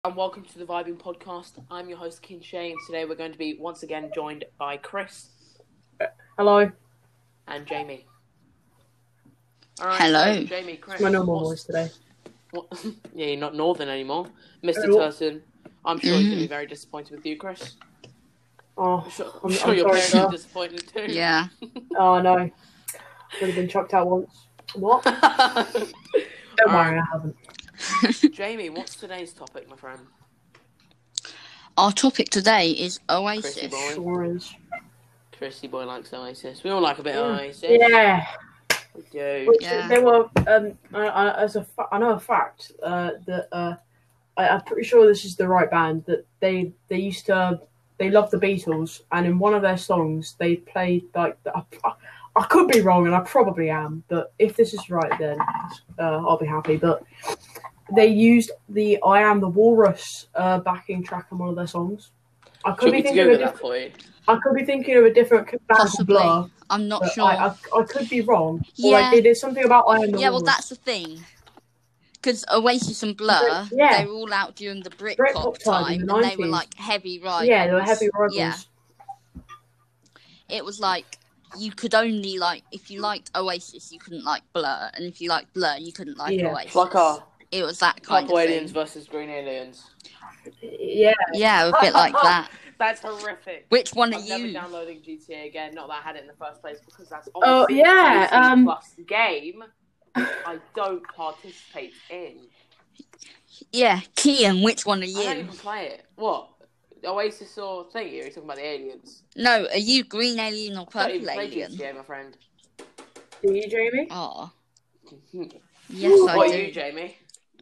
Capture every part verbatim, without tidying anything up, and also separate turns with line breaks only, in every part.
And welcome to the Vibing Podcast. I'm your host, Kin Shay, and today we're going to be once again joined by Chris.
Hello.
And Jamie. Alright,
Hello.
So, Jamie, Chris.
It's my normal voice today.
What, yeah, you're not northern anymore. Mister
Hello.
Turton, I'm sure he's going to be very disappointed with you, Chris.
Oh,
I'm sure,
I'm,
I'm sure
I'm
your
sorry,
parents
sir.
are disappointed too.
Yeah.
Oh, no. Would have been chucked out once. What? Don't worry, I haven't.
Jamie, what's today's topic, my friend?
Our topic today is Oasis.
Chrissy boy.
Sure is.
Chrissy boy likes Oasis. We all like a bit of
Yeah.
Oasis.
Yeah.
We do.
Which
Yeah.
they were, um, I, I, as a fa- I know a fact uh, that uh, I, I'm pretty sure this is the right band, that they, they used to, they loved the Beatles, and in one of their songs, they played, like, the, I, I could be wrong, and I probably am, but if this is right, then uh, I'll be happy, but they used the I Am the Walrus uh, backing track on one of their songs. I could
Should
be
we
thinking of
Google
a
that
different.
for you?
I could be thinking of a different band than
Possibly.
Blur,
I'm not
but
sure.
I, I I could be wrong. Or
Yeah.
like they did something about I Am the
yeah, well,
Walrus.
that's the thing. Because Oasis and Blur,
Yeah.
they were all out during the Britpop
Britpop time
time,
in
and
the
they were
nineties.
like heavy rivals.
Yeah, they were heavy rivals.
Yeah. It was like you could only like if you liked Oasis, you couldn't like Blur, and if you liked Blur, you couldn't like
Yeah.
Oasis.
It's like a
It was that kind
Purple
of
Aliens
thing.
versus Green Aliens.
Yeah.
Yeah, a bit like that.
That's horrific.
Which one are
I'm never
you?
downloading G T A again. Not that I had it in the first place, because that's
Oh,
obviously
yeah,
a
um,
plus game I don't participate in.
Yeah, Kian, which one are
I don't
you?
even play it. What? Oasis or thingy? Are you talking about the aliens?
No, are you Green Alien or
I don't even
Purple
play
Alien?
G T A, my friend.
Do you, Jamie?
Oh,
what
yes, I
are
do.
you, Jamie?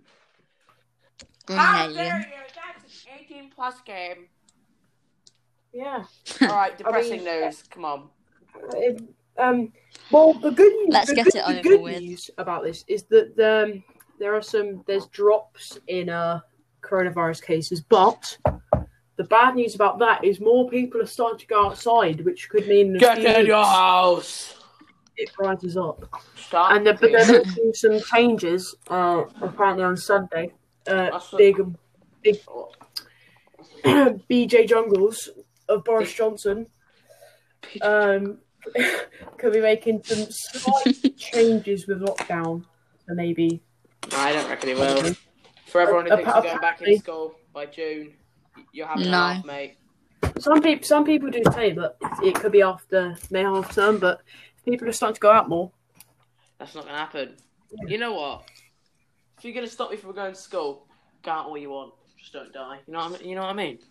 Green
How
Alien.
dare you? That's an eighteen plus game.
Yeah.
Alright, depressing
mean,
news. Come on.
It- um. Well, the good news.
Let's
the
get
good,
it
the
over
good
with.
news about this is that um, there are some there's drops in uh coronavirus cases, but the bad news about that is more people are starting to go outside, which could mean in a
Get
few
in your
weeks
house!
it rises up.
Stop.
And they're, but
being-
they're making some changes. Uh, apparently on Sunday, uh,
That's what-
big big B J Jungles of Boris Johnson um, could be making some slight changes with lockdown. So maybe
I don't reckon he will. For everyone who
Uh,
thinks you're going back
apparently-
in school by June, you're having a
No.
laugh, mate.
some people some people do say that it could be after May half term, but people are starting to go out more.
That's not going to happen. You know what? If you're going to stop me from going to school, go out all you want. Just don't die. You know what I mean? You know what I mean?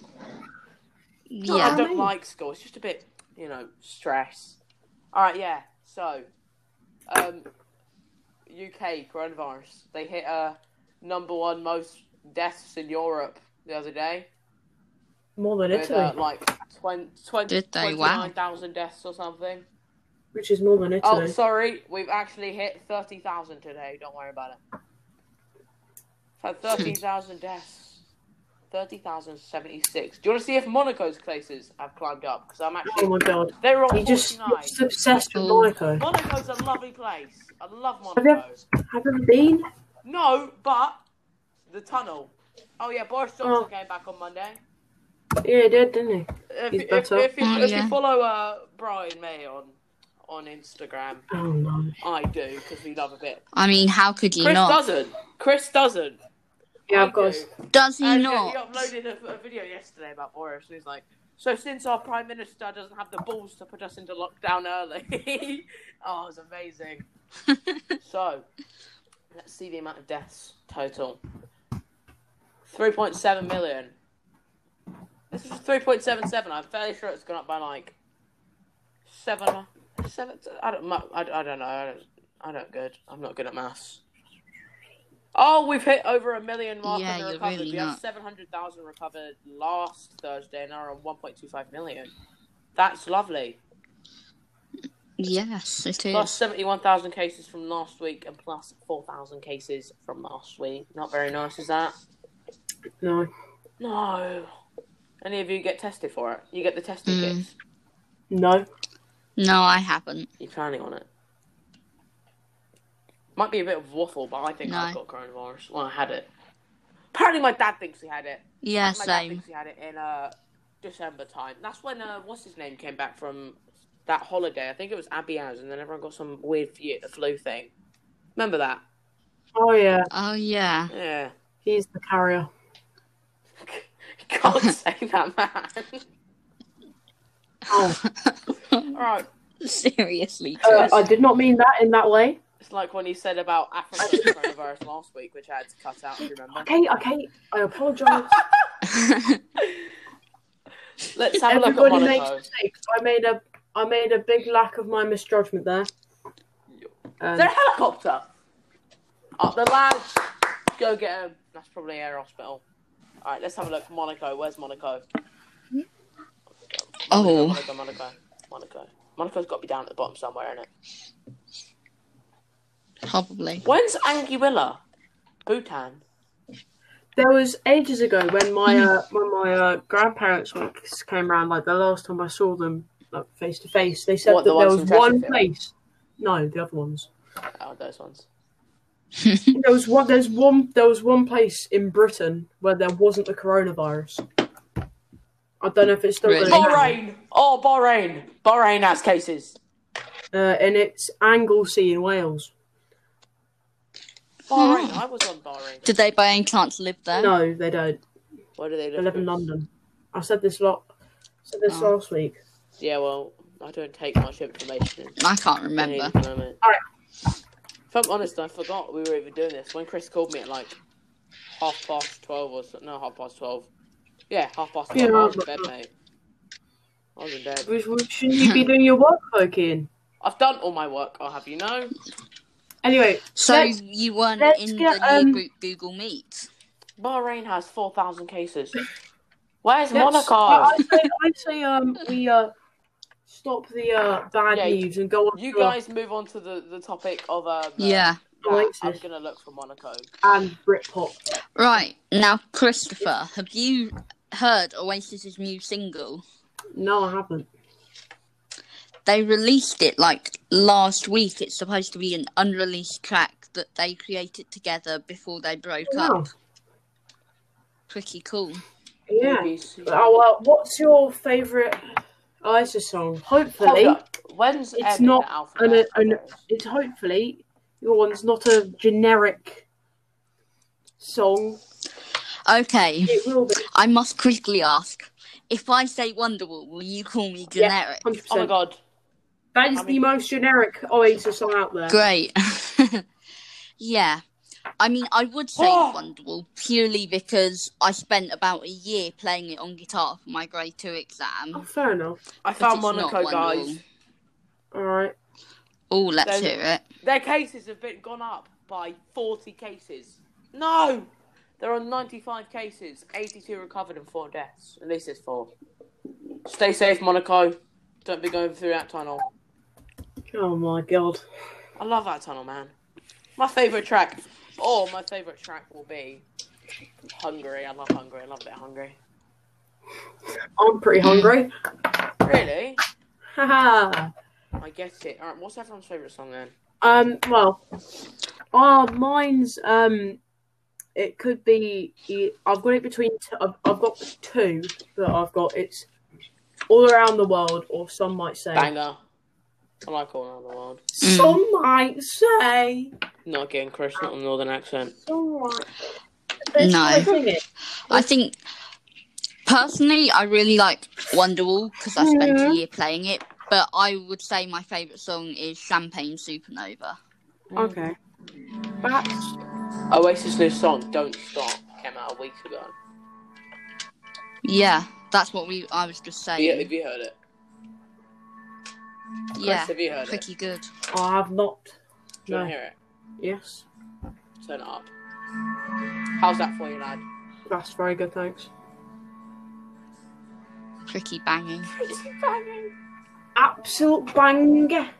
No, I
Yeah.
don't
mean.
like school. It's just a bit, you know, stress. All right, yeah. So, um, U K coronavirus. They hit uh, number one most deaths in Europe the other day.
More than
With
Italy,
uh, like twenty, twenty,
Did they?
twenty-nine thousand deaths or something.
which is more than
Oh,
Italy.
sorry. We've actually hit thirty thousand today. Don't worry about it. We've had thirteen thousand deaths. thirty thousand seventy-six. Do you want to see if Monaco's cases have climbed up? Because I'm
Oh
actually...
my god,
They were on
he just
forty-nine.
he's obsessed with
Oh.
Monaco.
Monaco's a lovely place. I love
Have you-
Monaco.
Have you ever been?
No, but the tunnel. Oh, yeah, Boris Johnson
Oh.
came back on Monday.
Yeah, he did, didn't he?
If,
He's
if,
better.
if, you,
Oh,
if
yeah.
you follow uh, Brian May on, on Instagram,
Oh no.
I do, because we love a bit.
I mean, how could you
Chris
not?
doesn't. Chris doesn't.
Yeah,
I
of course.
do.
Does he
And
not?
he uploaded a, a video yesterday about Boris, and he's like, so since our Prime Minister doesn't have the balls to put us into lockdown early. Oh, it was amazing. So, let's see the amount of deaths total. three point seven million. This is three point seven seven. I'm fairly sure it's gone up by like seven. Seven. I don't. I, I don't know. I don't. I don't good. I'm not good at maths. Oh, we've hit over a million mark
Yeah,
on the
you're
recovered.
really
we had
not.
seven hundred thousand recovered last Thursday, and now we're on one point two five million. That's lovely.
Yes, it
Plus
is.
seventy-one thousand cases from last week, and plus four thousand cases from last week. Not very nice, is that?
No.
No. Any of you get tested for it? You get the testing
Mm.
kits?
No.
No, I haven't.
You're planning on it? Might be a bit of waffle, but I think
No.
I've got coronavirus. Well, I had it. Apparently, my dad thinks he had it.
Yeah,
my dad
same.
thinks he had it in uh, December time. That's when uh, what's his name came back from that holiday. I think it was Abbey House, and then everyone got some weird flu thing. Remember that?
Oh yeah,
Oh yeah.
Yeah.
he's the carrier.
You can't say that, man.
Oh,
Alright.
Seriously,
uh,
Chris.
I did not mean that in that way.
It's like when he said about African coronavirus last week, which I had to cut out, if you remember.
Okay, okay, I apologise.
Let's have a look at
Everybody makes
Monaco.
mistakes. I made a, I made a big lack of my misjudgment there.
Is
Um,
there a helicopter? Up the lads. Go get him. That's probably Air Hospital. Alright, let's have a look at Monaco. Where's Monaco?
Oh.
Monaco, Monaco, Monaco. Monaco's got to be down at the bottom somewhere, isn't it?
Probably.
When's Anguilla? Bhutan.
There was ages ago when my uh, when my uh, grandparents like, came around. Like the last time I saw them like face to face, they said
What,
that
the
there
ones
was
from
one
Chesterfield?
place. No, the other ones.
Oh, those ones.
There was one. There's one. There was one place in Britain where there wasn't the coronavirus. I don't know if it's still
Really?
going on.
Bahrain! Oh, Bahrain! Bahrain has cases.
Uh, and it's Anglesey in Wales.
Bahrain, I was on Bahrain.
Did they by any chance live there?
No, they don't.
Where do they
They
live?
live in
Chris?
London. I said this lot. Said this
Oh.
last week.
Yeah, well, I don't take much information.
I can't
in
remember.
at the moment.
Alright.
If I'm honest, I forgot we were even doing this. When Chris called me at like half past twelve or so, no, half past twelve. Yeah, half past twelve.
Yeah,
I was in
but-
bed, mate. I was in bed.
Which, which shouldn't you be doing your work, Ian?
I've done all my work, I'll have you know.
Anyway,
So
let's-
you weren't
let's
in
get,
the year
um,
group Google Meet?
Bahrain has four thousand cases. Where's
let's-
Monaco?
I, I say, I say, um, we uh stop the uh bad
Yeah,
news and go on
You
to uh,
guys move on to the, the topic of um. uh,
Yeah.
that.
Oasis.
I'm gonna look for Monaco.
and Britpop.
Right. Now, Christopher, have you heard Oasis's new single?
No, I haven't.
They released it like last week. It's supposed to be an unreleased track that they created together before they broke
Wow.
up. Pretty cool.
Yeah.
B B C.
Oh, uh, what's your favourite Oasis song?
Hold
Hopefully,
up. When's
it's
M in
not
the alphabet?
an- an-
Okay.
it's hopefully your one's not a generic song.
Okay.
It will be
I must quickly ask. If I say Wonderwall, will you call me generic?
hundred
Oh my
percent.
god.
That is
I
the
mean-
most generic Oasis song out there.
Great. Yeah. I mean, I would say
Oh.
Wonderwall purely because I spent about a year playing it on guitar for my grade two
Oh,
exam.
fair enough.
I
But
found
it's not
Monaco, guys.
Wonderwall.
All right.
Oh, let's
There's-
hear it.
Their cases have been gone up by forty cases. No! There are ninety-five cases, eighty-two recovered, and four deaths. At least there's four. Stay safe, Monaco. Don't be going through that tunnel.
Oh my god.
I love that tunnel, man. My favourite track. Oh, my favourite track will be Hungary. I love Hungary. I love a bit of Hungary.
I'm pretty hungry.
Really?
Haha.
I get it. Alright, what's everyone's favourite song then?
Um. Well. Uh, mine's um. It could be. I've got it between. T- I've, I've got two that I've got. It's All Around the World, or some might say.
Banger. I like All Around the World.
Some might say.
Not getting Chris, not a northern accent.
All right. Let's
No.
try sing it.
I think, personally, I really like Wonderwall because I spent a
Mhm.
year playing it. But I would say my favourite song is Champagne Supernova.
Okay. That's
Oasis' new song, Don't Stop, came out a week ago.
Yeah, that's what we. I was just
Have you,
saying.
have you heard it? Chris,
Yeah,
have you heard it?
pretty good.
I have not.
Do you
No.
want to hear it?
Yes.
Turn it up. How's that for you, lad?
That's very good. Thanks.
Pretty banging.
Absolute banger.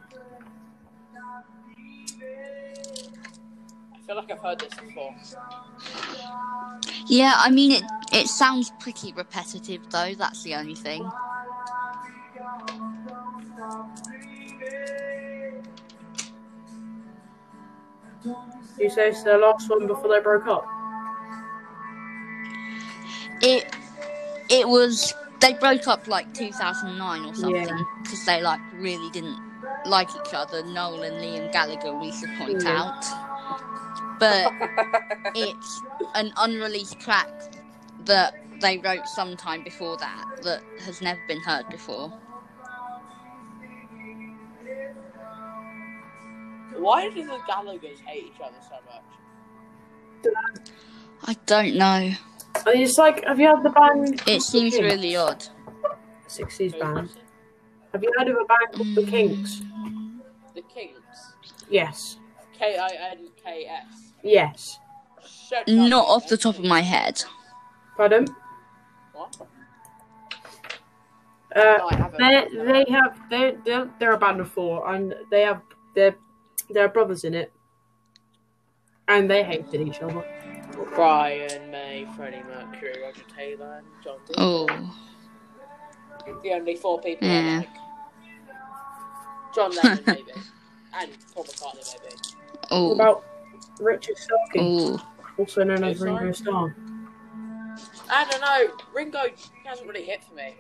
I feel like I've heard this before.
Yeah, I mean it. It sounds pretty repetitive though. That's the only thing.
You say it's the last one before they broke up?
it it was they broke up like two thousand nine or something
Yeah.
because they like really didn't like each other. Noel and Liam Gallagher, we should point
Yeah.
out, but it's an unreleased track that they wrote sometime before that that has never been heard before.
Why do the Gallaghers hate each other so much?
I don't know.
I mean, it's like, have you heard the band?
It seems
Kinks?
really odd.
sixties
Who's
band.
this?
Have you heard of a band called The Kinks?
Mm,
The Kinks.
Yes.
K I N K S.
Yes.
Shut
Not
up,
off the
that's
top of
me.
my head.
Pardon?
What?
Uh,
No, I haven't.
they they have they they're, they're a band of four, and they have their their brothers in it, and they hated each other.
Brian May, Freddie Mercury, Roger Taylor, and John Deere.
Oh,
The only four people
Yeah.
I like. John Lennon, maybe. And Paul McCartney, maybe.
What
oh,
about Richard Starkey,
oh.
also known as
Who, sorry?
Ringo Starr?
I don't know. Ringo hasn't really hit for me.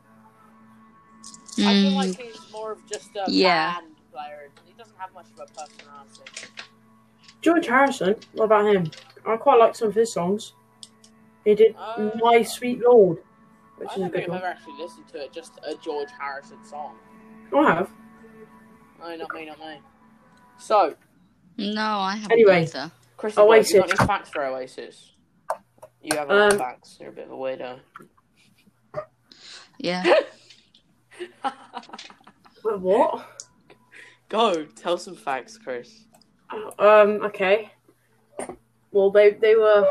I feel
Mm,
like he's more of just a
Yeah.
band player. He doesn't have much of a personality.
George Harrison. What about him? I quite like some of his songs. He did
Uh,
My Sweet Lord, which
I
is a
don't think
good
I've
one.
ever actually listened to it. Just a George Harrison song.
I have.
No, not me, not me. So,
no, I haven't
Anyway.
either.
Chris, you got,
Oasis.
you got any facts for Oasis? You have any
Um,
facts. You're a bit of a weirdo.
Yeah.
Wait, what?
Go, tell some facts, Chris.
Um. Okay. Well, they they were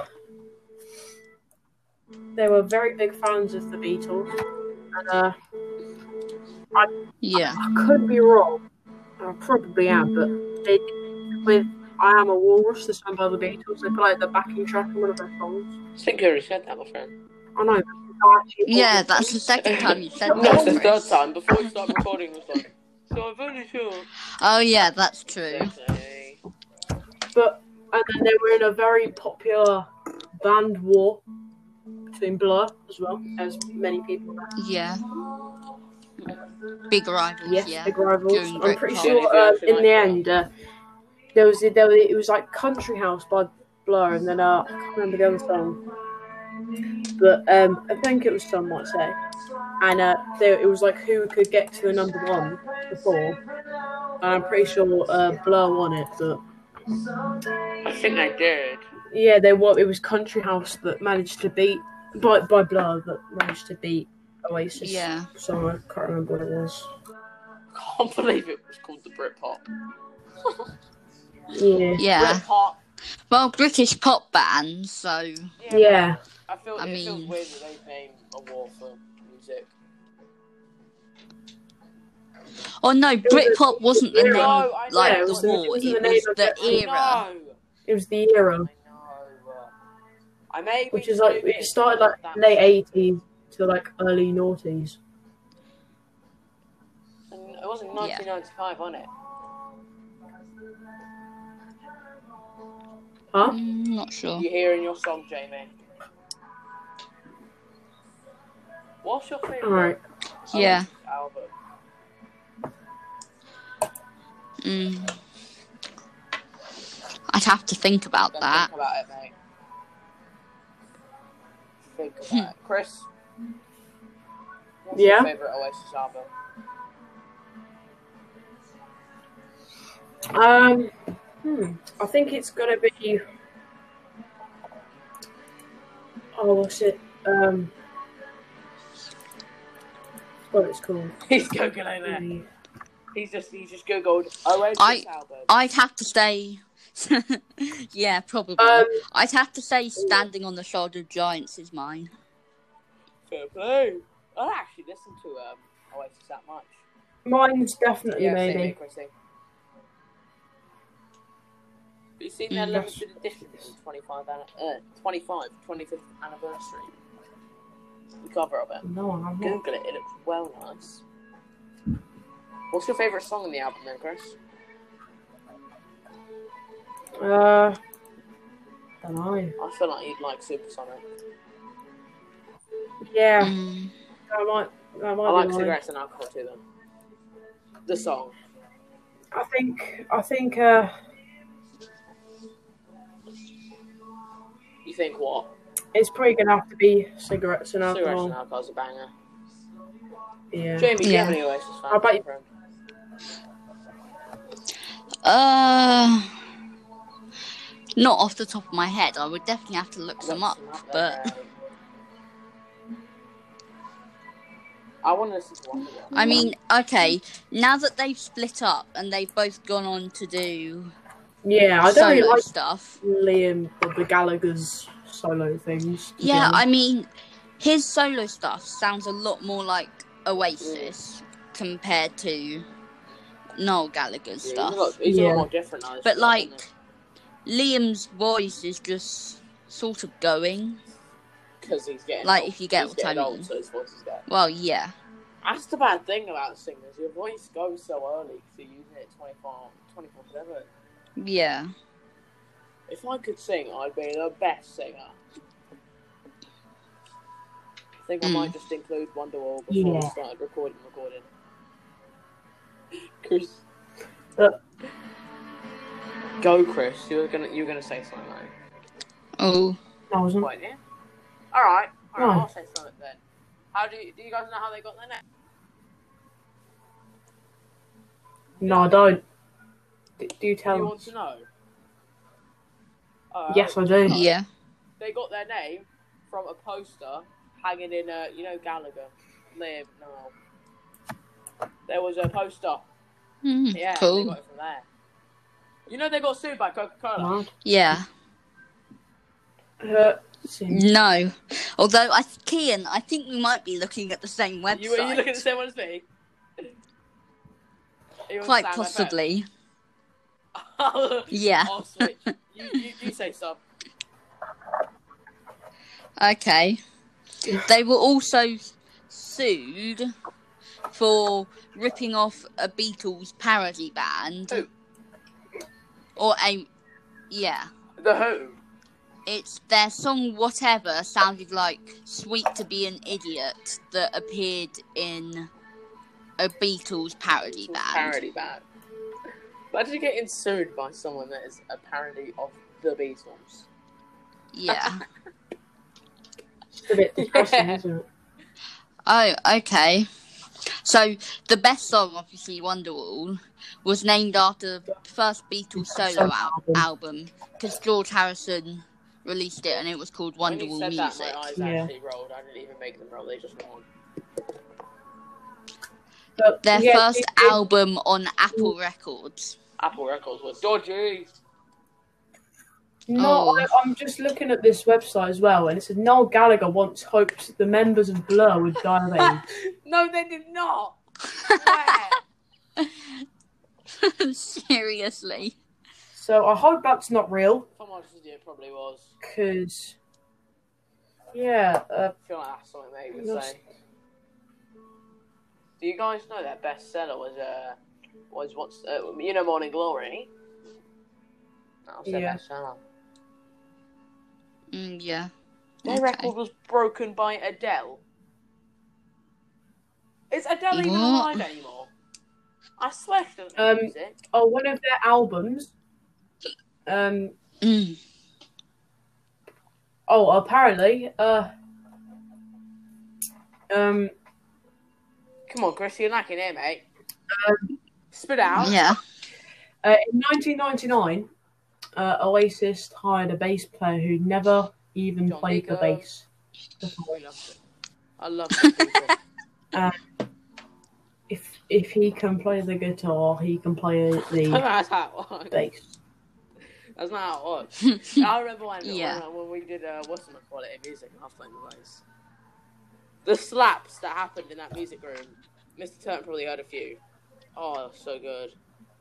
they were very big fans of the Beatles, and uh,
Yeah.
I could be wrong. I probably am, but they did with "I Am a Walrus," the song by the Beatles. They put like the backing track on one of their songs.
I think you already said that, my friend.
I know. I actually
Yeah, that's the second time you said
No, it's the
that.
third
Chris.
time. Before we start recording, it was like, so I've only sure.
Oh, yeah, that's true.
Okay.
But and then they were in a very popular band war between Blur as well, as many people know.
Yeah. Big rivals,
Yes,
yeah.
big rivals.
During
I'm
Britpop.
pretty
Yeah,
sure
they
uh,
actually
in
like
the
that.
end uh, there was there was, it was like Country House by Blur, and then uh, I can't remember the other song, but um, I think it was Some Might Say, and uh, there, it was like who could get to the number one before. And I'm pretty sure uh, Blur won it, but
I think they did.
yeah, they won. It was Country House that managed to beat by by Blur that managed to beat Oasis.
Yeah.
So I can't remember what it was.
I can't believe it was called the Britpop.
Yeah.
Yeah.
Britpop.
Well, British pop bands, so
Yeah.
Yeah.
I feel
I
it feels
mean-
weird that they've named a war for music.
oh no,
was a-
Britpop wasn't the
No,
name
I know,
like
it
the
was the-
war.
it wasn't
It
the name
was
of
the
the-
era.
I know.
It was the era,
I know. I may be
which is like
stupid,
it started like
but
late
that's-
eighties to like early noughties.
and It was in nineteen ninety-five, wasn't it?
Huh?
Mm, not sure.
You hearing your song, Jamie? What's your favourite
Alright.
Yeah.
album?
Mm. I'd have to think about
Don't
that.
think about it, mate. Think about it. Chris? What's
Yeah?
your favourite Oasis album?
Um, hmm. I think it's gonna be. Oh, what's it? Um, what it's called?
He's googling it. He's just he's just googled Oasis
I-
album.
I'd have to say, yeah, probably.
Um,
I'd have to say, "Standing on the Shoulder of Giants" is mine.
Fair play. I don't actually listen to um, Oasis that much.
mine's definitely
Yeah, same
maybe.
here, Chrissy. Have you seen their
Mm.
limited edition twenty-five, uh, twenty-five, twenty-fifth anniversary? The cover of it.
No, I'm not.
Google it, it looks well nice. What's your favourite song on the album then, Chris?
Uh, don't know.
I feel like you'd like Supersonic.
Yeah,
Mm.
that might that might
I like
be mine.
cigarettes and alcohol too. Then the song.
I think I think uh,
You think what?
it's probably gonna have to be cigarettes and
Cigarettes
alcohol.
and alcohol's a banger.
Yeah.
Jamie, do you have
Yeah.
any Oasis fans?
How about you?
friend?
Uh, not off the top of my head. I would definitely have to look some up,
Look some
but
then, mate. I want to listen to one of them.
I mean, okay, now that they've split up and they've both gone on to do
Yeah, I don't
solo
really like
stuff.
Liam or the Gallagher's solo things. to be
Yeah, I
honest.
mean, his solo stuff sounds a lot more like Oasis compared to Noel Gallagher's
Yeah,
stuff.
he's a lot, he's a
Yeah.
lot more different now.
But like, Liam's voice is just sort of going.
because he's getting
like,
old.
if you get
he's
what I
getting old,
mean.
so his voice is going.
Well, yeah.
That's the bad thing about singers. Your voice goes so early because you're using it twenty-four seven.
Yeah.
If I could sing, I'd be the best singer. I think I
Mm.
might just include Wonderwall before we
Yeah.
started recording. Recording. Chris,
Uh,
go, Chris. You're gonna you're gonna say something, right?
Oh.
I wasn't.
What? Yeah. All right. All right.
No.
I'll say something then. How do you do? You guys know how they got their name?
No, I don't. D- do
Do
tell
you
us.
want to know? Uh,
Yes, I do.
Yeah.
They got their name from a poster hanging in, uh, you know, Gallagher. Liam, no. There was a poster.
Mm,
Yeah, they
cool.
got it from there. You know they got sued by Coca-Cola?
Mad.
Yeah.
Uh, soon.
No. Although, I Kian, I think we might be looking at the same website.
You, are you looking at the same one as me? Are you on
Quite
Sam F M?
possibly.
Oh,
Yeah.
I'll switch. You, you, you say so.
Okay. They were also sued for ripping off a Beatles parody band.
Who?
Or a... Yeah.
The Who?
It's their song Whatever sounded like Sweet to Be an Idiot that appeared in a Beatles parody band.
Parody band. Imagine getting sued by someone that is a parody of the Beatles.
Yeah.
It's a bit depressing,
Yeah.
isn't it?
Oh, okay. So, the best song, obviously, Wonderwall, was named after the first Beatles solo
Solo
al-
album.
album because George Harrison released it and it was called
When you
Wonderwall
said
Music.
that, my eyes
Yeah.
actually rolled. I didn't even make them roll. They just rolled.
But,
Their
yeah,
first
it- it-
album on Apple Records.
Apple Records was dodgy.
No,
Oh.
I, I'm just looking at this website as well, and it says Noel Gallagher once hoped the members of Blur would die of AIDS.
No, they did not. Where?
Seriously.
So I hope that's not real,
If I'm honest with you, it probably was.
because, yeah, uh,
I feel like that's something they would
Yes.
say. Do you guys know that bestseller was uh was what's uh, you know Morning Glory? That was their
Yeah.
bestseller.
Mm, yeah.
Their
Okay.
record was broken by Adele. Is Adele even
What?
alive anymore? I swear she doesn't make
Um,
music.
oh, one of their albums, um,
Mm.
oh, apparently, uh, um,
Come on, Chris, you're lacking here, mate.
um,
Spit it out.
Yeah.
uh, in nineteen ninety-nine, uh, Oasis hired a bass player who never even
John
played the
Deacon.
bass.
We loved it. I love it.
If if he can play the guitar, he can play the
That's how it works.
bass.
That's not how it works. I remember when,
Yeah.
when, when we did uh, what's it call it in music and I was playing the bass. The slaps that happened in that music room, Mister Turton probably heard a few. Oh, so good.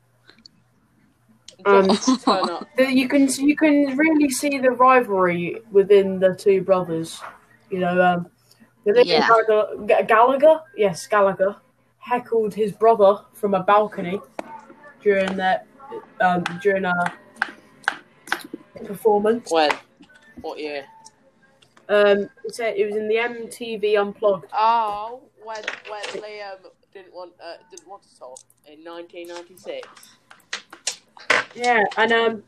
Um,
Just turn up.
The- You can you can really see the rivalry within the two brothers. You know, um, the little
Yeah.
Gallagher, G- Gallagher, yes, Gallagher, heckled his brother from a balcony during that um, during a performance.
When? What year?
Um, it said it was in the M T V Unplugged.
Oh, when when Liam didn't want uh, didn't want to talk in nineteen ninety-six.
Yeah, and um,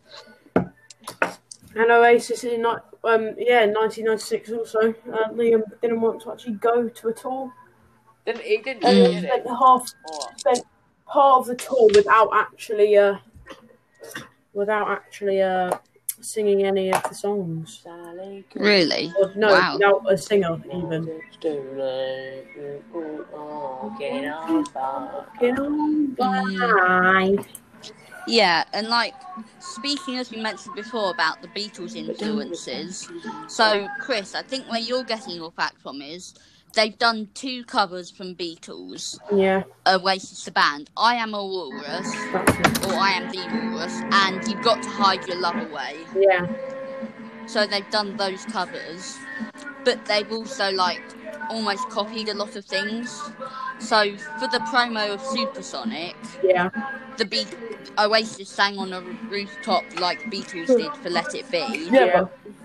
and Oasis in not um yeah nineteen ninety-six also. Uh, Liam didn't want to actually go to a tour.
Didn't he? Didn't
And
he?
he
Did
spent
it?
half
Or-
spent part of the tour without actually uh without actually uh singing any of the songs.
Sally,
Really?
Or, no,
Wow.
without a singer even.
It's too late. Ooh, oh, get on by.
Get on by.
Yeah, and like speaking as we mentioned before about the Beatles influences. So, Chris, I think where you're getting your fact from is they've done two covers from Beatles.
Yeah,
Oasis the band, I Am a Walrus,
that's it.
or I Am the Walrus, and You've Got to Hide Your Love Away.
Yeah,
So they've done those covers, but they've also like almost copied a lot of things. So for the promo of Supersonic,
yeah,
the Be- Oasis sang on a rooftop like Beatles did for Let It Be,
yeah.
Yeah.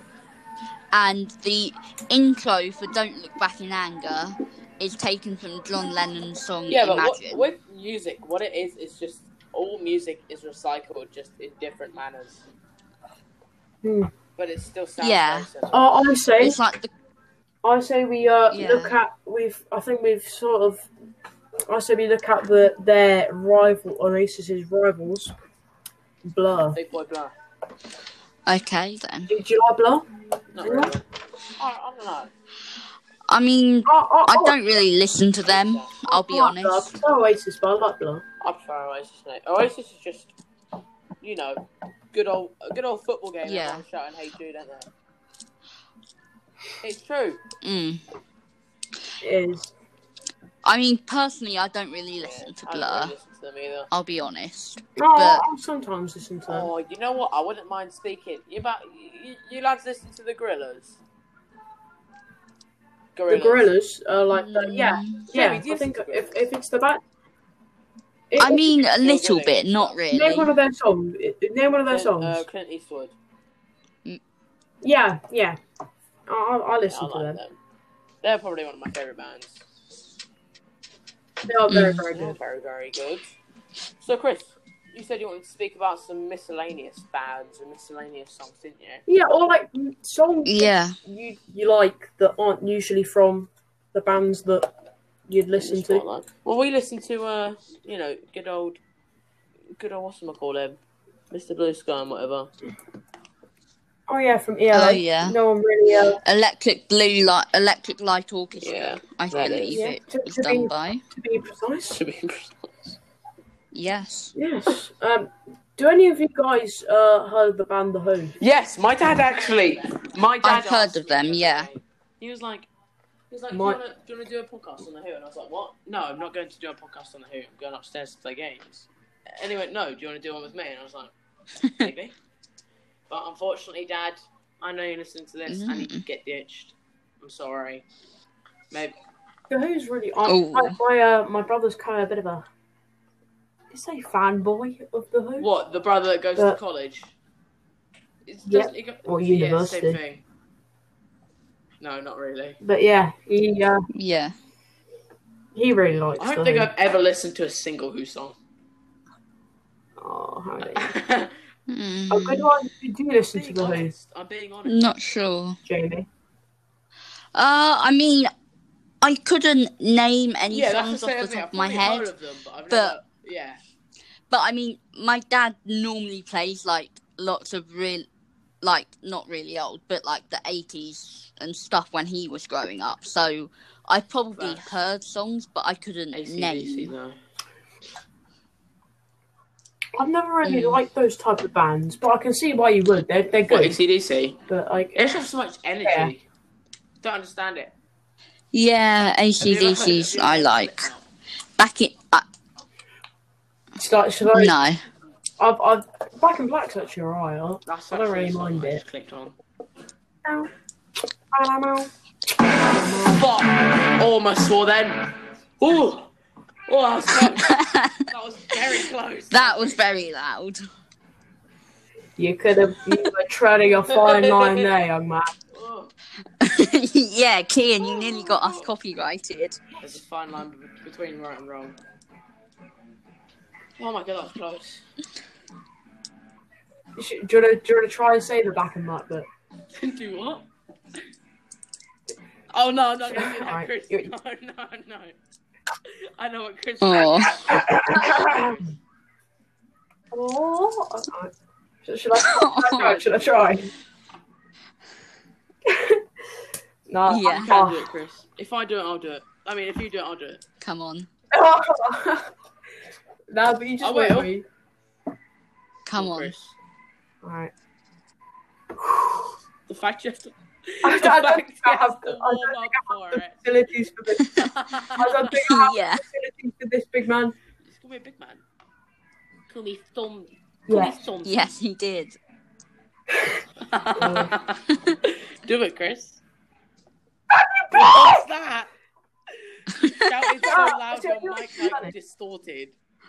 and the intro for Don't Look Back in Anger is taken from John Lennon's song
Yeah, but what,
Imagine.
with music, what it is is just all music is recycled, just in different manners.
Hmm.
But it still sounds
Yeah.
very similar.
Uh, I say,
It's like the
I say we uh
Yeah.
look at we've. I think we've sort of. I say we look at the their rival Oasis's rivals. Blur.
Big Boy Blur.
okay then.
Did you like Blur?
Not really. I, I don't know.
I mean,
I, I,
I don't really listen to them. I'll be
I like Blur. I
honest.
prefer Oasis, but I like Blur.
I prefer Oasis, mate. Oasis is just, you know, good old, a good old football game.
Yeah.
Everyone's shouting "Hey Jude," don't they? It's true.
Mm.
It is.
I mean, personally, I don't really listen to
I don't
Blur.
really listen to them either.
I'll be honest.
No,
But-
I'll sometimes listen to them.
Oh, you know what? I wouldn't mind speaking. You about you, you lads listen to the Gorillas?
The Gorillas are like, the, yeah,
Mm.
yeah.
Jamie, do you
I think
listen to
if,
Gorillaz?
if it's the back.
I mean, a
Still
little
doing
bit,
it.
not
name one
really.
of their songs. Name one of their
Clint,
songs.
uh, Clint Eastwood.
Yeah, yeah. I, I, I
Yeah,
listen
I
to
like
them.
them. They're probably one of my favourite bands.
They are very,
Mm.
very
They're
good.
very, very good. So, Chris, you said you wanted to speak about some miscellaneous bands and miscellaneous songs, didn't you?
Yeah, or like songs
Yeah.
you you like that aren't usually from the bands that you'd listen
Just
to.
quite like- Well, we listen to, uh, you know, good old, good old, whatchamacallit, Mister Blue Sky and whatever.
Oh yeah, from E L O.
Oh, yeah.
No one really. Uh,
Electric Blue Light, Electric Light Orchestra.
Yeah,
I
that
believe
is.
Yeah,
it
to-
was
to
done
be-
by.
to be precise.
To be precise.
Yes.
Yes. Um. Do any of you guys uh heard of the band The Who?
Yes, my dad actually. My dad.
I've heard
asked
of
me
them,
the other
yeah.
day. He was like, he was like,
My-
do, you wanna, do you want to do a podcast on the Who? And I was like, what? No, I'm not going to do a podcast on the Who. I'm going upstairs to play games. And he went, no, do you want to do one with me? And I was like, maybe. But unfortunately, Dad, I know you're listening to this. I need to get ditched. I'm sorry. Maybe.
The Who's really. I,
Oh.
my my, uh, my brother's kind of a bit of a. Did you say fanboy of The Who?
What, the brother that goes
Uh,
to college? It's,
yeah,
doesn't he go,
or
yeah,
university.
same thing. No, not really.
But yeah, he uh,
Yeah.
he really likes
I don't
The
think
Who.
I've ever listened to a single Who song.
Oh, how many?
Mm.
Oh, good one. Did you listen to
being
The Who,
honest. I'm being honest.
Not sure.
Jamie?
Uh, I mean, I couldn't name any
Yeah, that's the
songs off
same
the
as me.
top
I've
of my
probably
head.
heard of them, but I've
but-
never. Yeah.
But I mean, my dad normally plays like lots of real, like not really old, but like the eighties and stuff when he was growing up. So I probably
Facts.
heard songs, but I couldn't
A C D C,
name.
no.
I've never really
Mm.
liked those type of bands, but I can see why you would. They're they're
What,
good,
A C D C?
but like
It just has so much energy.
Yeah.
Don't understand it.
Yeah,
Have you ever heard- have
A C D Cs
you ever
I
heard
like.
Slipknot?
Back in, uh,
it's like should I?
no.
I've, I've Black and Black's actually alright. I
That's
I don't
actually
really
a song
mind
I
it.
just clicked on.
Ow. Ow.
Fuck! Almost swore then. Ooh! Oh, that was close. That was very close.
That was very loud.
You could have you were treading a fine line there, young man.
Oh.
Yeah, Kian, you nearly got us copyrighted.
There's a fine line be- between right and wrong. Oh my god, that was close.
Do you want to, do you want to try and say the back and that bit?
Do what? Oh no, I'm not going to do that,
Alright,
Chris.
you-
No, no, no. I know what Chris
Oh.
Oh, should, should, I, should I try? Should I try? No.
Yeah.
You can do it, Chris. If I do it, I'll do it. I mean, if you do it, I'll do it.
Come on.
No, but you just
I
wait
will.
for me.
Come on.
Chris.
Alright.
The fact you have to.
I
the
don't
fact
think
you
I
have
have
to
the- I
warm
don't
up
think I
for
have the
it.
facilities for this. I don't think I have
Yeah.
the facilities for this, big man.
Just call me a big man. Call me thumb.
Yeah.
Thumb.
Yes, he did.
Do it, Chris. What's that? You shouted so loud your mic like distorted.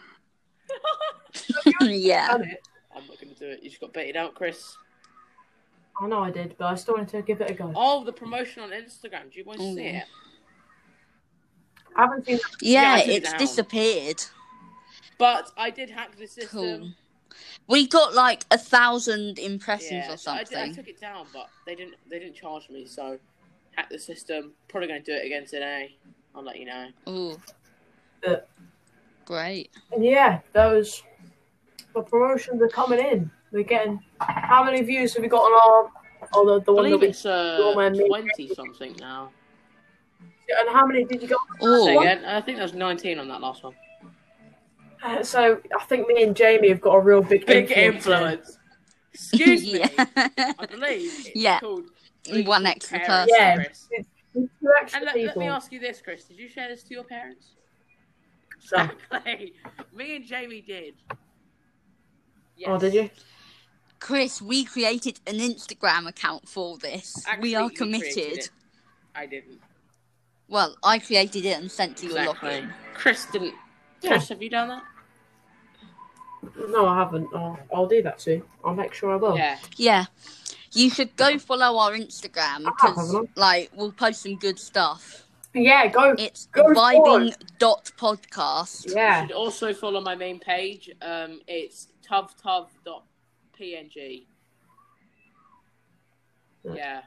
Yeah.
Done it.
I'm not going to do it. You just got baited out, Chris.
I know I did, but I still wanted to give it a go.
Oh, the promotion on Instagram. Do you want to see
Ooh.
it?
I haven't seen that.
Yeah,
Yeah, I took it
it's
down.
disappeared.
But I did hack the system.
Cool. We got like a thousand impressions
Yeah,
or
so I, did, I
something.
took it down, but they didn't. They didn't charge me, so hack the system. Probably going to do it again today. I'll let you know.
Ooh.
Uh,
Great.
Yeah, those the promotions are coming in. We're getting. How many views have we got on our? Oh, the, the
I
one that
believe
we.
it's uh,
the one where me-
twenty something now.
And how many did you get?
Ooh.
Say again. I think there's nineteen on that last one.
Uh, so I think me and Jamie have got a real big
Big
influence. there.
influence. Excuse me.
Yeah.
I believe it's
Yeah.
called
One extra
parents,
person.
Yeah.
Chris.
It's two extra
And let,
people.
let me ask you this, Chris. Did you share this to your parents?
So-
Exactly. Me and Jamie did. Yes.
Oh, did you?
Chris, we created an Instagram account for this.
Actually,
we are
you created
committed.
it. I didn't.
Well, I created it and sent you a
Exactly.
login.
Chris didn't.
Yeah.
Chris, have you done that?
No, I haven't. Oh, I'll do that soon. I'll make sure I will.
Yeah.
Yeah. You should go follow our Instagram
I have,
because,
haven't
like, we'll post some good stuff.
Yeah, go.
It's
Go for
vibing dot podcast.
You
Yeah.
should also follow my main page. Um, it's tuvtov dot p n g.
Yeah.
Yeah.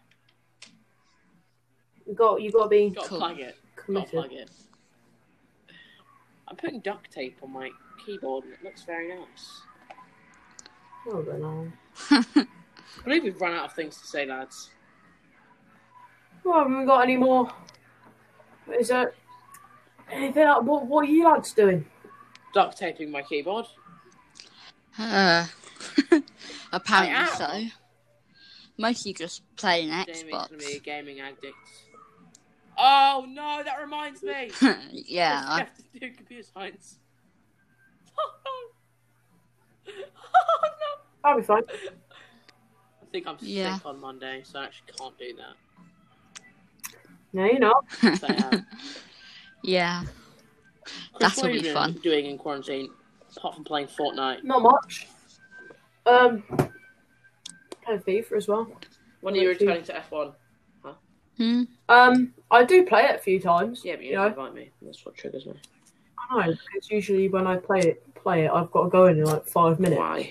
You got. You got to be
Got to
Cool.
plug it. Got to
committed.
plug it. I'm putting duct tape on my keyboard and it looks very nice.
Oh, then I'll.
I believe we've run out of things to say, lads.
Well, have we got any more? Is there anything? Like, what What are you lads doing?
Duct taping my keyboard.
Uh, apparently
I am.
so. Mostly just playing
Jamie's
Xbox.
gonna be a gaming addict. Oh no, that reminds me.
Yeah.
I
I,
have to do computer science. Oh no. Oh no.
I'll be fine.
I think I'm
Yeah.
sick on Monday, so I actually can't do that.
No, you're not.
So, um,
yeah.
Chris,
That'll
what have
be
you
fun.
been doing in quarantine, apart from playing Fortnite?
Not much. Um, play FIFA as well.
When are you
Literally.
returning to F one?
Hmm?
Um, I do play it a few times.
Yeah, but you
you
don't
know.
invite me. That's what triggers me.
I know. Because usually when I play it, play it, I've got to go in in like five minutes.
Why?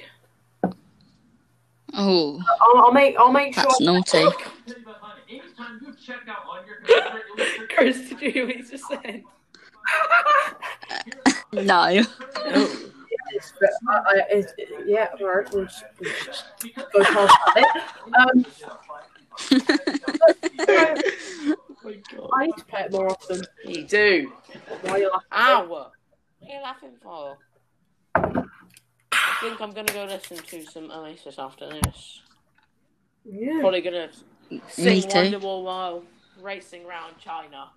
Oh,
I'll, I'll make. I'll make sure.
that's naughty.
Chris, did you hear what he just said?
No.
Oh.
It's, I, I, it's, yeah, alright. We'll just, we'll just go past that bit. Um,
Oh my god.
I need to play it more often.
You do.
Why are you laughing?
Ow! What are you laughing for? I think I'm gonna go listen to some Oasis after this.
Yeah.
Probably gonna
Me
sing
too.
Wonderwall while racing around China.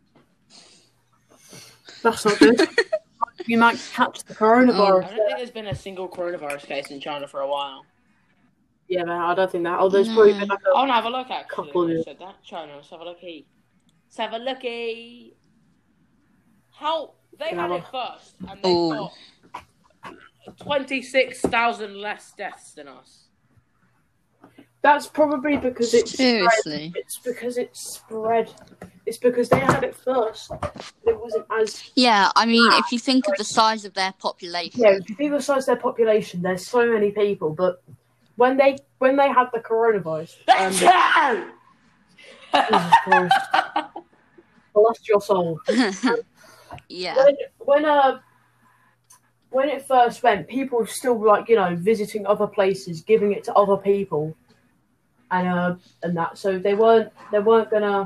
That's not good. You might catch the
I
coronavirus.
don't think there's been a single coronavirus case in China for a while.
Yeah, man, I don't think that. Oh, there's probably been like
I
a.
want to have a look actually.
Couple
I
of-
said that. China, let's have a looky. Let's have a looky. How they had
Have a-
it first, and they've
Ooh.
got twenty-six thousand less deaths than us.
That's probably because it's
Seriously.
spread. It's because it's spread. It's because they had it first. It wasn't as
Yeah, I mean, if you think of the size of their population.
yeah. If you think of the size of their population, there's so many people. But when they when they had the coronavirus, um, Jesus Christ, bless your soul.
Yeah.
When when uh when it first went, people were still like you know visiting other places, giving it to other people, and uh and that. So they weren't they weren't gonna.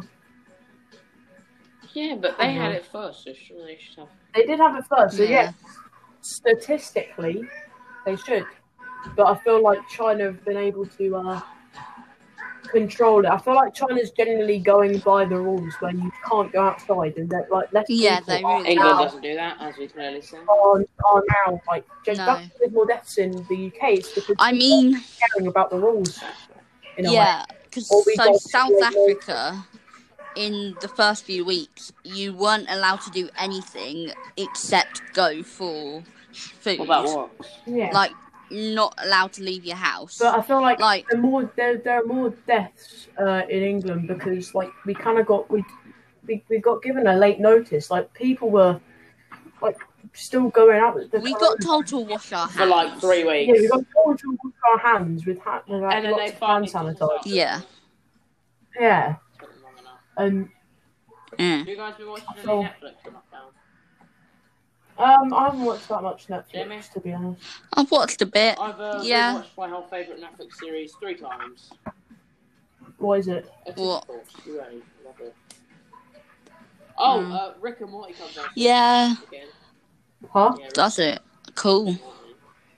Yeah, but they
Uh-huh.
had it first, so surely they should have.
They did have it first, so yeah.
Yeah.
Statistically, they should. But I feel like China have been able to uh, control it. I feel like China's generally going by the rules where you can't go outside and that like less
Yeah,
people
they
are
really
England
now,
doesn't do that, as we clearly see.
are, are now like just
No.
that's why there's more deaths in the U K. It's because
I
people
mean,
aren't caring about the rules. In a way.
yeah, because
Or we
so
got
South
to-
Africa, in the first few weeks, you weren't allowed to do anything except go for food.
What about walks?
Yeah.
Like, not allowed to leave your house.
But I feel like,
Like-
there are more there, there are more deaths uh, in England because like we kind of got we, we we got given a late notice. Like people were like still going out. With the
We got
corona-
told to wash our hands.
For like three weeks.
Yeah, we got told to wash our hands with, ha- with like,
and then
lots
they
of hand
finally took us
sanitizer.
out.
Yeah.
Yeah,
Took them long enough.
and
Mm.
Have you guys been watching any
Oh.
Netflix or not down?
um, I haven't watched that much Netflix
Jamie?
to be honest.
I've watched a bit.
I've uh,
Yeah.
watched my whole favourite Netflix series three times.
What is it?
It's
What?
Cool. You ready? Love it. Oh,
Mm.
uh, Rick and Morty comes out.
Yeah,
Again.
Huh?
Yeah, Rick
does it. Cool.
and Morty.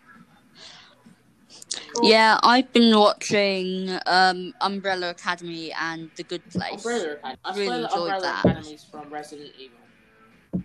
Yeah, I've been watching um, Umbrella Academy and The Good Place.
Umbrella Academy. I
Really
swear that
enjoyed
Umbrella
that.
Academy's from Resident Evil.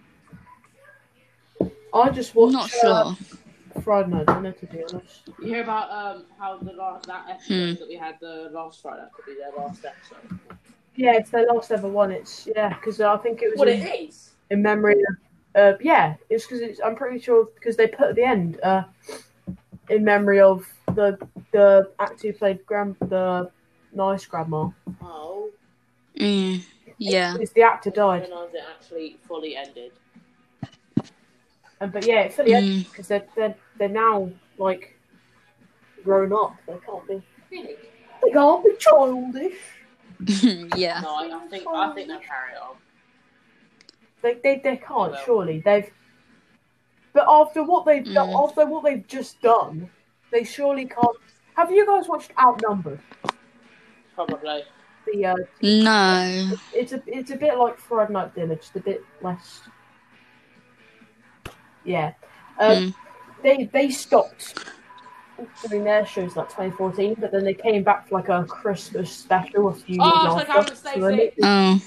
I just watched
Not
uh,
sure.
Friday Night Dinner to be honest.
You hear about um how the last, that episode
Hmm.
that we had the last Friday could be their last episode.
Yeah, it's their last ever one. It's yeah, because I think it was
What
in,
it is?
in memory of uh, yeah, it's because it's I'm pretty sure because they put at the end uh, in memory of the the actor who played grand the nice grandma.
Oh.
Mm, yeah.
It's the actor
I
died,
didn't realise it actually fully ended.
and but yeah, it fully ended
Mm.
because they're they're they're now like grown up. They can't be
Really?
they can't be childish.
Yeah.
No, I, I think I think they'll carry it on.
They they they can't
Well.
surely they've. But after what they've done,
Mm.
after what they've just done, they surely can't. Have you guys watched Outnumbered?
Probably.
The uh,
No.
it's a it's a bit like Friday Night Dinner, just a bit less. Yeah, um,
Mm.
they they stopped doing their shows like twenty fourteen, but then they came back for like a Christmas special a few
Oh,
years
it's like
after.
Howard
So then
Stacey.
it-
Oh.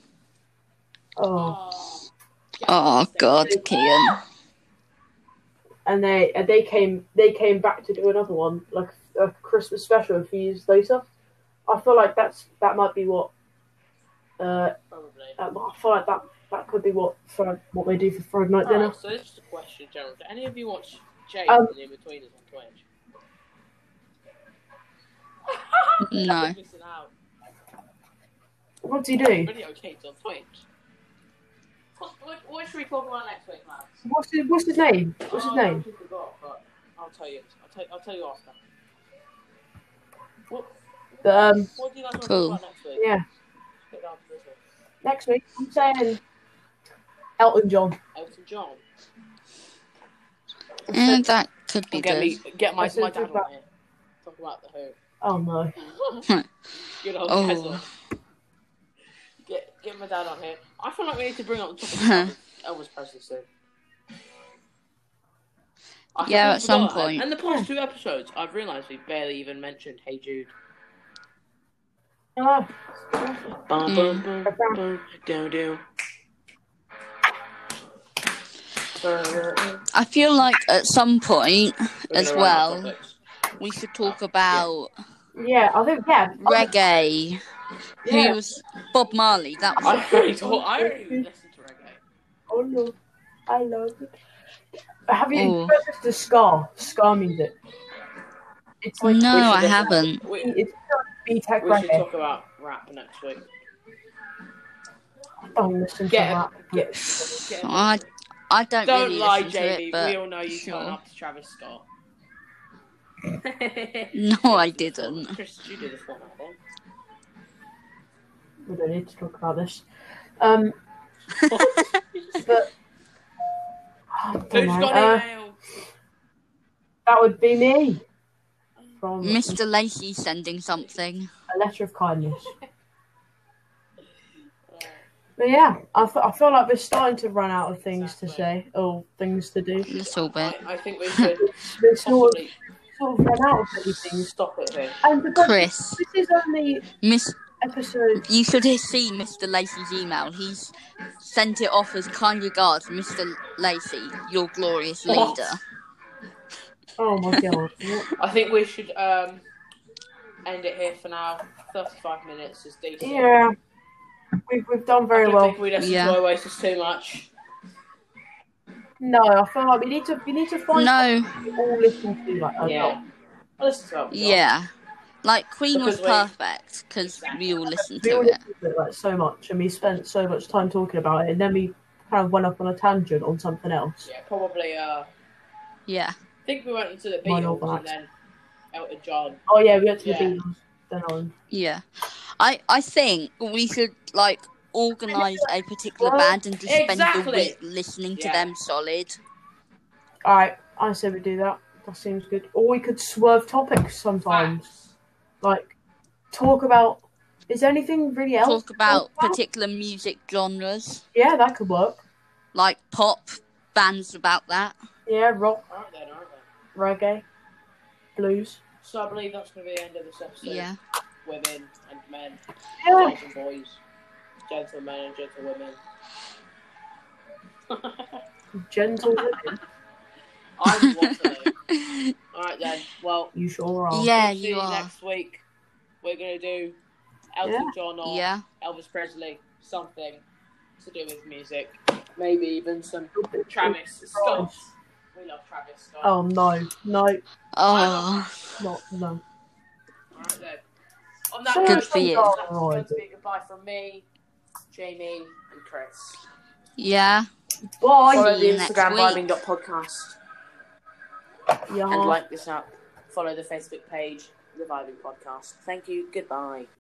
oh,
Oh, God, Kian.
and they and they came they came back to do another one like a Christmas special a few years later. I feel like that's that might be what. Uh,
Probably.
I feel like that that could be what Fri- what they do for Friday Night Dinner.
Alright, so this is a question, Gerald. Do any of you watch James
Um,
and the In-Betweeners on Twitch?
No.
You're missing out.
What do you do?
Video games on Twitch. What, what, what should we talk about next week, lads?
What's his What's his name? What's his
Oh,
name?
I forgot, but I'll tell you. I'll tell, I'll tell you after. What,
The, um,
what do you guys want
Cool.
to talk about next week?
yeah.
Get down to this one.
Next week, I'm saying Elton John.
Elton John.
Eh, that could be
Get
good.
me, get my,
I said
my dad
talk about-
on here. Talk about the Who.
Oh no.
Good old
Oh.
Kessel. Get get my dad on here. I feel like we need to bring up the topic of Elvis- Elvis Presley soon. I
Yeah,
completely
at some
forgot that.
point.
And the past two episodes, I've realised we barely even mentioned Hey Jude.
Oh,
Bum,
Mm.
bum, bum, bum, down, down.
I feel like at some point
We're
as
gonna run out
well,
of topics.
we should talk about
yeah. I think yeah. I think-
reggae.
Yeah.
Who was Bob Marley? That was
I already thought, I already even listened to reggae.
Oh no, I love it. Have you
Oh.
heard of the ska ska music? It's like
No,
We should
I
just-
haven't.
We,
it's B Tech
we should
reggae.
talk about rap next week.
Don't listen
Get
to
it.
that.
Get, get
I, I don't,
Don't
really
lie,
listen to
Jamie.
it, but
We all know you
sure.
turn up to Travis Scott.
No, I didn't.
Chris, did you do this one, I think?
We don't need to talk about this. Um, but I don't
Who's
know,
got
uh,
an email?
that would be me from
Mister Lacey sending something.
A Letter of Kindness. But yeah, I, f- I feel like we're starting to run out of things to say or things to do.
A little bit.
I, I think we should
We're sort of,
possibly
sort of run out of many things.
stop it here.
And because
Chris,
this is only
Miss,
episode.
you should see Mister Lacey's email. He's sent it off as kind regards, Mister Lacey, your glorious
What?
leader.
Oh my god. What?
I think we should um end it here for now. thirty-five minutes is decent.
Yeah, we've, we've done
I
very
don't
well.
think we listen
Yeah.
to Oasis too much.
No, I feel like we need to we need to find
No,
something we all listen to like a
Yeah.
lot.
I listen to it.
yeah. Like, Queen was
Because we-
perfect, because we all listened
We
to
all
it.
listened to it like so much, and we spent so much time talking about it, and then we kind of went off on a tangent on something else.
Yeah, probably. Uh,
Yeah.
I think we went into the
Mine all
Beatles and
back.
then Elton John.
Oh yeah, we went to
Yeah.
the Beatles. Then on.
Yeah. I, I think we should, like, organise a particular
Well,
band and just spend the
exactly.
week listening to
Yeah.
them solid.
All right, I say we do that. That seems good. Or we could swerve topics sometimes,
Facts.
like talk about. Is there anything really else?
Talk
to
about
about?
particular music genres,
Yeah, that could work.
like pop, bands about that.
Yeah, rock,
Alright then, alright
reggae,
then.
blues.
So I believe that's going to be the end of this episode.
Yeah.
Women and men,
Yeah.
girls and boys, gentlemen and gentlewomen.
Gentle women.
I'm waffling. Alright then, well,
You sure are.
Yeah,
we'll see
you
you
are.
next week. We're going to do Elton John or
Yeah.
Elvis Presley, something to do with music. Maybe even some Travis Scott. We love Travis Scott.
Oh no, no,
Oh.
not no.
Alright then. On that
Good
note,
for you.
that's going to be goodbye from me, Jamie, and Chris.
Yeah.
Bye.
Follow
See
the
you next
Instagram
week.
vibing.podcast
Yeah.
and like this up. Follow the Facebook page, The Vibing Podcast. Thank you. Goodbye.